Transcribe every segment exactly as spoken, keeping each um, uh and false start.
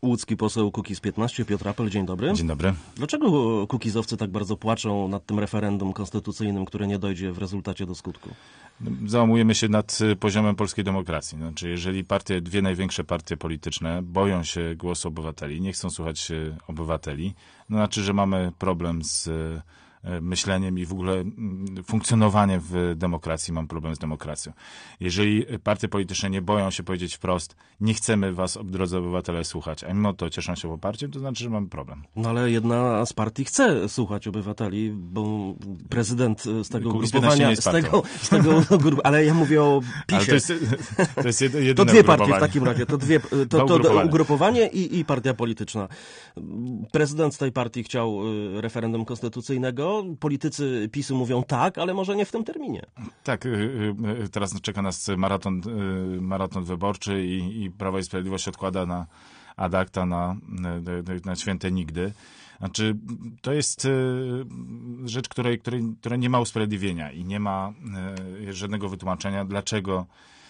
Łódzki poseł Kukiz piętnaście, Piotr Apel, dzień dobry. Dzień dobry. Dlaczego kukizowcy tak bardzo płaczą nad tym referendum konstytucyjnym, które nie dojdzie w rezultacie do skutku? Załamujemy się nad poziomem polskiej demokracji. Znaczy, jeżeli partie, dwie największe partie polityczne boją się głosu obywateli, nie chcą słuchać obywateli, no znaczy, że mamy problem z myśleniem i w ogóle funkcjonowaniem w demokracji, mam problem z demokracją. Jeżeli partie polityczne nie boją się powiedzieć wprost, nie chcemy was, drodzy obywatele, słuchać, a mimo to cieszą się poparciem, to znaczy, że mamy problem. No ale jedna z partii chce słuchać obywateli, bo prezydent z tego ugrupowania, z tego, z tego, ale ja mówię o PiSie. Ale to jest, to jest jedyne To dwie partie w takim razie, to, dwie, to, to, to ugrupowanie, ugrupowanie i, i partia polityczna. Prezydent z tej partii chciał referendum konstytucyjnego, politycy PiSu mówią tak, ale może nie w tym terminie. Tak, teraz czeka nas maraton, maraton wyborczy i, i Prawo i Sprawiedliwość odkłada na ad acta na, na święte nigdy. Znaczy, to jest rzecz, której, której, która nie ma usprawiedliwienia i nie ma żadnego wytłumaczenia, dlaczego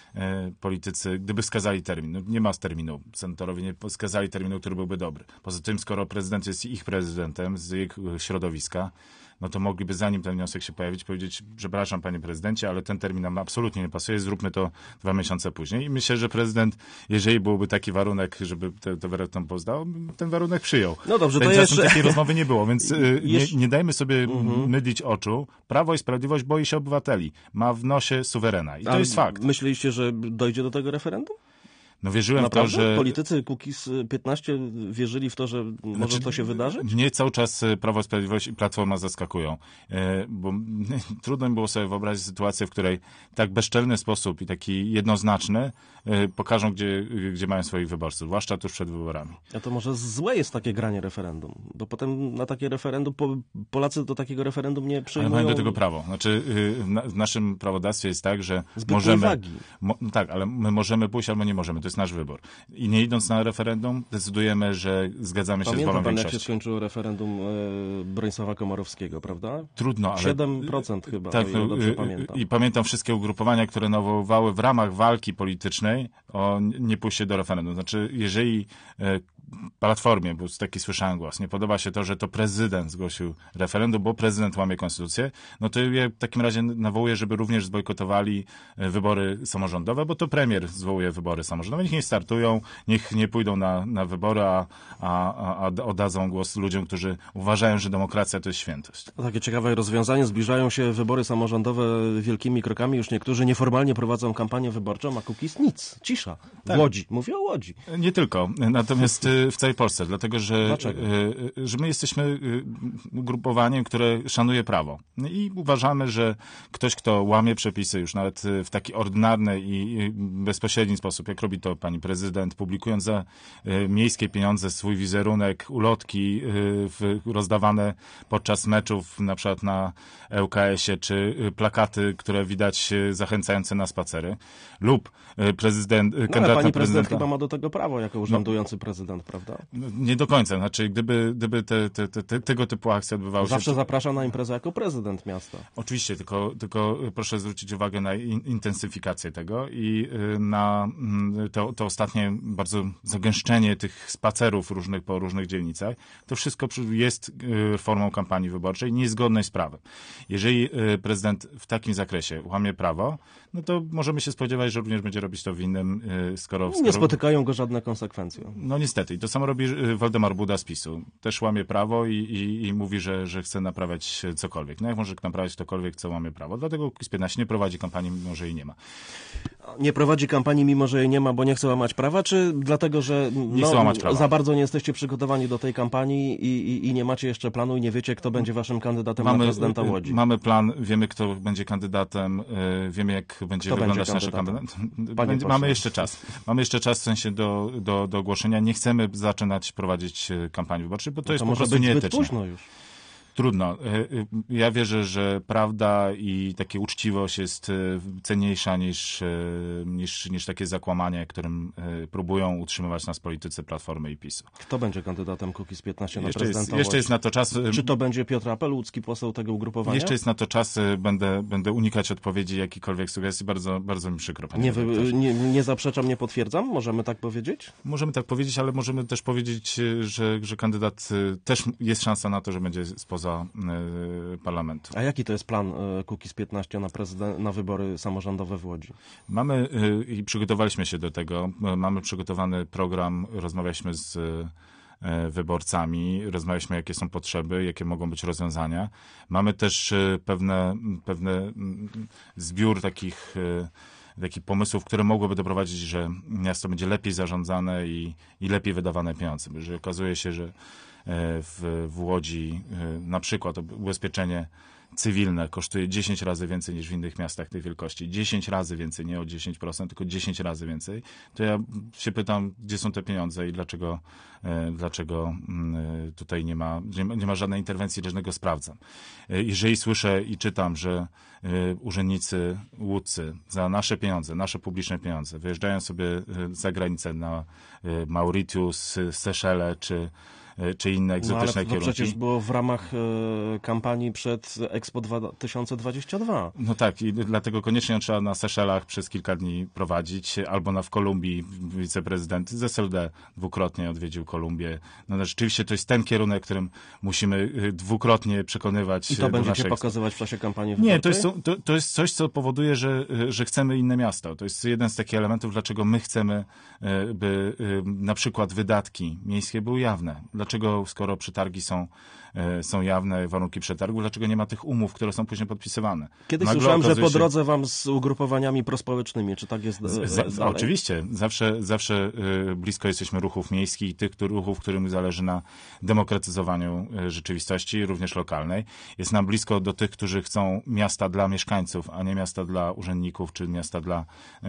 politycy, gdyby wskazali termin, no nie ma terminu, senatorowie nie wskazali terminu, który byłby dobry. Poza tym, skoro prezydent jest ich prezydentem z ich środowiska, no to mogliby, zanim ten wniosek się pojawić, powiedzieć, przepraszam panie prezydencie, ale ten termin nam absolutnie nie pasuje, zróbmy to dwa miesiące później. I myślę, że prezydent, jeżeli byłby taki warunek, żeby to, to referendum pozdał, ten warunek przyjął. No dobrze, to jeszcze... jeszcze... Takiej rozmowy nie było, więc Jesz... nie, nie dajmy sobie mhm. mydlić oczu. Prawo i Sprawiedliwość boi się obywateli. Ma w nosie suwerena. I to A jest fakt. Myśleliście, że dojdzie do tego referendum? No wierzyłem Naprawdę? w to, że... Politycy Kukiz piętnaście wierzyli w to, że może znaczy, to się wydarzyć? Mnie cały czas Prawo i Sprawiedliwość i Platforma zaskakują. Bo trudno mi było sobie wyobrazić sytuację, w której tak bezczelny sposób i taki jednoznaczny pokażą, gdzie, gdzie mają swoich wyborców, zwłaszcza tuż przed wyborami. A to może złe jest takie granie referendum, bo potem na takie referendum, Polacy do takiego referendum nie przyjmują... Ale mają do tego prawo. Znaczy w naszym prawodawstwie jest tak, że Zbytniej możemy... wagi. Mo, tak, ale my możemy pójść albo nie możemy. To jest nasz wybór. I nie idąc na referendum, decydujemy, że zgadzamy się Pamięta z wolą pan, większości. jak się skończyło referendum e, Bronisława Komorowskiego, prawda? Trudno, ale... siedem procent chyba, tak, o ile dobrze pamiętam. I pamiętam wszystkie ugrupowania, które nawoływały w ramach walki politycznej o nie pójście do referendum. Znaczy, jeżeli e, Platformie, bo taki słyszałem głos, nie podoba się to, że to prezydent zgłosił referendum, bo prezydent łamie konstytucję, no to ja w takim razie nawołuję, żeby również zbojkotowali wybory samorządowe, bo to premier zwołuje wybory samorządowe. Niech nie startują, niech nie pójdą na, na wybory, a, a, a oddadzą głos ludziom, którzy uważają, że demokracja to jest świętość. Takie ciekawe rozwiązanie. Zbliżają się wybory samorządowe wielkimi krokami. Już niektórzy nieformalnie prowadzą kampanię wyborczą, a Kukiz nic. Cisza. W tak. Łodzi. Mówię o Łodzi. Nie tylko. Natomiast w całej Polsce. Dlatego, że, Dlaczego? że my jesteśmy ugrupowaniem, które szanuje prawo. I uważamy, że ktoś, kto łamie przepisy już nawet w taki ordynarny i bezpośredni sposób, jak robi to pani prezydent, publikując za miejskie pieniądze swój wizerunek, ulotki rozdawane podczas meczów, na przykład na E U K S-ie, czy plakaty, które widać zachęcające na spacery, lub prezydent, no, kandydat ale pani na prezydent prezydenta... chyba ma do tego prawo, jako urzędujący no. prezydent, prawda? Nie do końca. Znaczy, gdyby, gdyby te, te, te, tego typu akcje odbywały Zawsze się... Zawsze zaprasza na imprezę jako prezydent miasta. Oczywiście, tylko, tylko proszę zwrócić uwagę na in, intensyfikację tego i na to, to ostatnie bardzo zagęszczenie tych spacerów różnych po różnych dzielnicach. To wszystko jest formą kampanii wyborczej niezgodnej z prawem. Jeżeli prezydent w takim zakresie łamie prawo, no to możemy się spodziewać, że również będzie robić to w innym, skoro... skoro... Nie spotykają go żadne konsekwencje. No niestety. I to samo robi Waldemar Buda z PiSu. Też łamie prawo i, i, i mówi, że, że chce naprawiać cokolwiek. No jak może naprawiać cokolwiek, co łamie prawo? Dlatego Kukiz piętnaście nie prowadzi kampanii, mimo że jej nie ma. Nie prowadzi kampanii, mimo że jej nie ma, bo nie chce łamać prawa, czy dlatego, że no, za bardzo nie jesteście przygotowani do tej kampanii i, i, i nie macie jeszcze planu i nie wiecie, kto będzie waszym kandydatem mamy, na prezydenta Łodzi? Mamy plan, wiemy, kto będzie kandydatem, wiemy, jak będzie kto wyglądać będzie nasze kandydat. Mamy jeszcze czas. Mamy jeszcze czas w sensie do, do, do ogłoszenia. Nie chcemy zaczynać prowadzić kampanii wyborczej, bo to no jest to po może prostu być nieetyczne. Zbyt późno już. Trudno. Ja wierzę, że prawda i taka uczciwość jest cenniejsza niż, niż, niż takie zakłamanie, którym próbują utrzymywać nas politycy Platformy i PiSu. Kto będzie kandydatem Kukiz piętnaście na jeszcze prezydenta? Jest, jeszcze jest na to czas. Czy to będzie Piotr Apel, łódzki poseł tego ugrupowania? Jeszcze jest na to czas. Będę, będę unikać odpowiedzi, jakikolwiek sugestii. Bardzo, bardzo mi przykro, panie nie, wy, nie, nie zaprzeczam, nie potwierdzam? Możemy tak powiedzieć? Możemy tak powiedzieć, ale możemy też powiedzieć, że, że kandydat też jest szansa na to, że będzie spoza y, parlamentu. A jaki to jest plan y, Kukiz piętnaście na, prezydent, na wybory samorządowe w Łodzi? Mamy y, i przygotowaliśmy się do tego. Mamy przygotowany program, rozmawialiśmy z y, wyborcami, rozmawialiśmy, jakie są potrzeby, jakie mogą być rozwiązania. Mamy też y, pewne, pewne zbiór takich y, takich pomysłów, które mogłyby doprowadzić, że miasto będzie lepiej zarządzane i, i lepiej wydawane pieniądze. Że okazuje się, że w, w Łodzi na przykład ubezpieczenie cywilne kosztuje dziesięć razy więcej niż w innych miastach tej wielkości. dziesięć razy więcej, nie o dziesięć procent, tylko dziesięć razy więcej. To ja się pytam, gdzie są te pieniądze i dlaczego, dlaczego tutaj nie ma, nie ma żadnej interwencji, żadnego sprawdzam. Jeżeli słyszę i czytam, że urzędnicy łódzcy za nasze pieniądze, nasze publiczne pieniądze wyjeżdżają sobie za granicę na Mauritius, Seszele czy czy inne egzotyczne no, ale kierunki. No przecież było w ramach e, kampanii przed Expo dwa tysiące dwadzieścia dwa. No tak, i dlatego koniecznie trzeba na Seszelach przez kilka dni prowadzić, albo na w Kolumbii wiceprezydent z S L D dwukrotnie odwiedził Kolumbię. No rzeczywiście to jest ten kierunek, którym musimy dwukrotnie przekonywać. I to będziecie naszej... pokazywać w czasie kampanii wyborczej? Nie, to jest, to, to jest coś, co powoduje, że, że chcemy inne miasto. To jest jeden z takich elementów, dlaczego my chcemy, by na przykład wydatki miejskie były jawne. Dlaczego, skoro przetargi są, są jawne, warunki przetargu, dlaczego nie ma tych umów, które są później podpisywane? Kiedyś Nagle słyszałem, że po się... drodze wam z ugrupowaniami prospołecznymi, czy tak jest z, z, z, Oczywiście. Zawsze, zawsze blisko jesteśmy ruchów miejskich i tych ruchów, którym zależy na demokratyzowaniu rzeczywistości, również lokalnej. Jest nam blisko do tych, którzy chcą miasta dla mieszkańców, a nie miasta dla urzędników, czy miasta dla,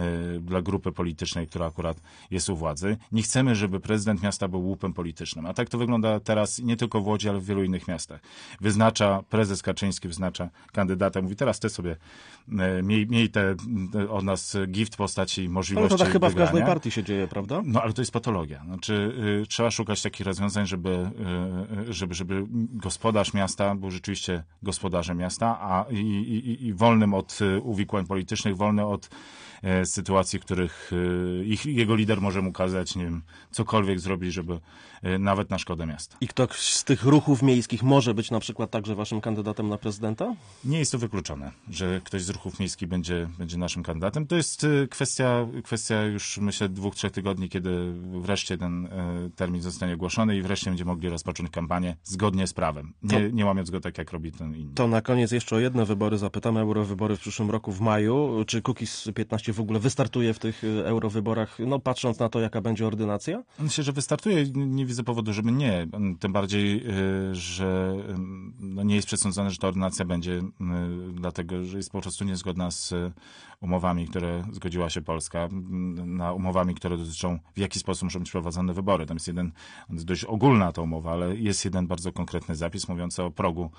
dla grupy politycznej, która akurat jest u władzy. Nie chcemy, żeby prezydent miasta był łupem politycznym. A tak to wygląda teraz nie tylko w Łodzi, ale w wielu innych miastach. Wyznacza, prezes Kaczyński wyznacza kandydata, mówi teraz ty sobie miej, miej te od nas gift postaci i możliwości Ale to tak chyba wygrania. w każdej partii się dzieje, prawda? No ale to jest patologia. Znaczy y, trzeba szukać takich rozwiązań, żeby, y, żeby, żeby gospodarz miasta był rzeczywiście gospodarzem miasta, a i, i, i wolnym od uwikłań politycznych, wolny od e, sytuacji, w których e, ich, jego lider może mu kazać, nie wiem, cokolwiek zrobić, żeby e, nawet na szkodę miasta. I ktoś z tych ruchów miejskich może być na przykład także waszym kandydatem na prezydenta? Nie jest to wykluczone, że ktoś z ruchów miejskich będzie, będzie naszym kandydatem. To jest e, kwestia, kwestia już myślę dwóch, trzech tygodni, kiedy wreszcie ten e, termin zostanie ogłoszony i wreszcie będziemy mogli rozpocząć kampanię zgodnie z prawem. Nie, to, nie łamiąc go tak, jak robi ten inny. To na koniec jeszcze o jedne wybory zapytamy. Eurowybory w przyszłym roku w maju. Czy Kukiz piętnaście w ogóle wystartuje w tych eurowyborach, no patrząc na to, jaka będzie ordynacja? Myślę, że wystartuje. Nie widzę powodu, żeby nie. Tym bardziej, że no nie jest przesądzone, że ta ordynacja będzie, dlatego, że jest po prostu niezgodna z umowami, które zgodziła się Polska, na umowami, które dotyczą, w jaki sposób muszą być prowadzone wybory. Tam jest jeden, dość ogólna ta umowa, ale jest jeden bardzo konkretny zapis mówiący o progu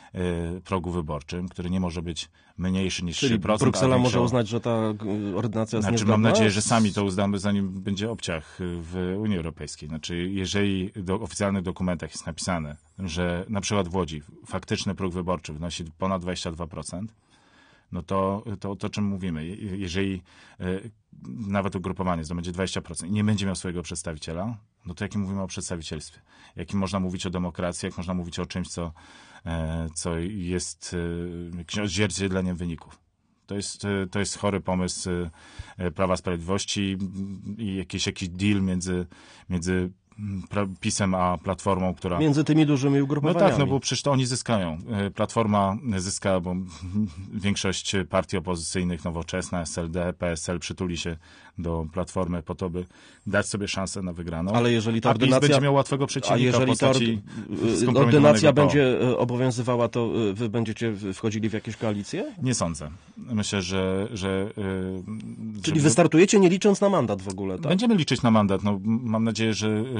progu wyborczym, który nie może być mniejszy niż Czyli trzy procent. Bruksela może uznać, że ta ordynacja jest znaczy, niezgodna? mam nadzieję, że sami to uznamy, zanim będzie obciach w Unii Europejskiej. Znaczy, jeżeli w oficjalnych dokumentach jest napisane, że na przykład w Łodzi faktyczny próg wyborczy wynosi ponad dwadzieścia dwa procent, no to, to, to o czym mówimy? Jeżeli y, nawet ugrupowanie zdobędzie dwadzieścia procent i nie będzie miał swojego przedstawiciela, no to jakim mówimy o przedstawicielstwie? Jakim można mówić o demokracji, jak można mówić o czymś, co, y, co jest y, jakimś odzwierciedleniem wyników? To jest, y, to jest chory pomysł y, Prawa i Sprawiedliwości i jakiś, jakiś deal między, między PiS-em a Platformą, która... Między tymi dużymi ugrupowaniami. No tak, no bo przecież to oni zyskają. Platforma zyska, bo większość partii opozycyjnych, Nowoczesna, S L D, P S L przytuli się do Platformy po to, by dać sobie szansę na wygraną. Ale jeżeli ta a ordynacja... PiS będzie miał łatwego przeciwnika a jeżeli w postaci ta ordynacja będzie obowiązywała, to wy będziecie wchodzili w jakieś koalicje? Nie sądzę. Myślę, że... że Czyli żeby... wystartujecie nie licząc na mandat w ogóle, tak? Będziemy liczyć na mandat. No, mam nadzieję, że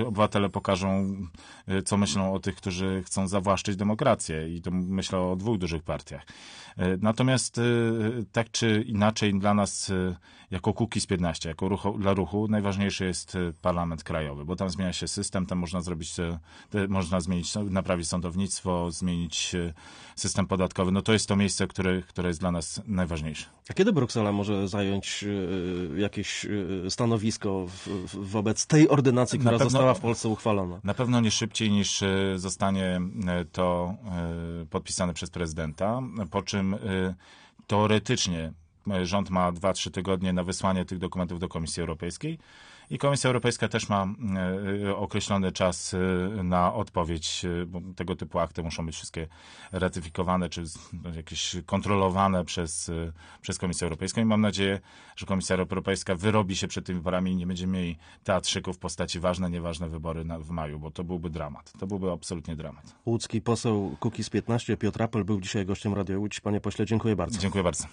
obywatele pokażą, co myślą o tych, którzy chcą zawłaszczyć demokrację i to myślę o dwóch dużych partiach. Natomiast tak czy inaczej dla nas jako Kukiz piętnaście, jako ruchu, dla ruchu najważniejszy jest parlament krajowy, bo tam zmienia się system, tam można zrobić, można zmienić, naprawić sądownictwo, zmienić system podatkowy. No to jest to miejsce, które, które jest dla nas najważniejsze. A kiedy Bruksela może zająć jakieś stanowisko wobec tej ordynacji, która pewno, została w Polsce uchwalona? Na pewno nie szybciej niż zostanie to podpisane przez prezydenta, po czym teoretycznie rząd ma dwa trzy tygodnie na wysłanie tych dokumentów do Komisji Europejskiej i Komisja Europejska też ma określony czas na odpowiedź, bo tego typu akty muszą być wszystkie ratyfikowane czy jakieś kontrolowane przez, przez Komisję Europejską i mam nadzieję, że Komisja Europejska wyrobi się przed tymi wyborami i nie będziemy mieli teatrzyków w postaci ważne, nieważne wybory na, w maju, bo to byłby dramat. To byłby absolutnie dramat. Łódzki poseł Kukiz piętnaście Piotr Apel był dzisiaj gościem Radia Łódź. Panie pośle, dziękuję bardzo. Dziękuję bardzo.